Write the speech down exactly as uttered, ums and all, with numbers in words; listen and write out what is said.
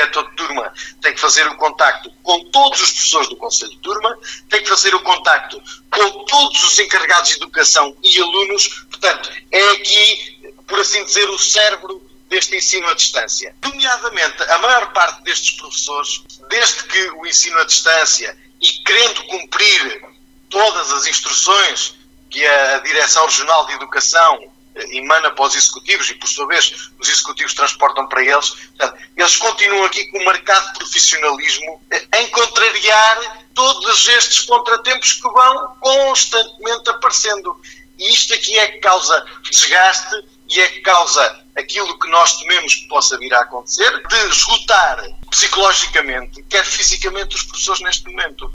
diretor de turma tem que fazer o contacto com todos os professores do Conselho de Turma, tem que fazer o contacto com todos os encarregados de educação e alunos. Portanto, é aqui, por assim dizer, o cérebro deste ensino à distância. Nomeadamente, a maior parte destes professores, desde que o ensino à distância e querendo cumprir todas as instruções que a Direção Regional de Educação emana para os executivos e, por sua vez, os executivos transportam para eles, portanto, eles continuam aqui com o marcado profissionalismo em contrariar todos estes contratempos que vão constantemente aparecendo. E isto aqui é que causa desgaste e é que causa aquilo que nós tememos que possa vir a acontecer, de esgotar psicologicamente, quer fisicamente, os professores neste momento.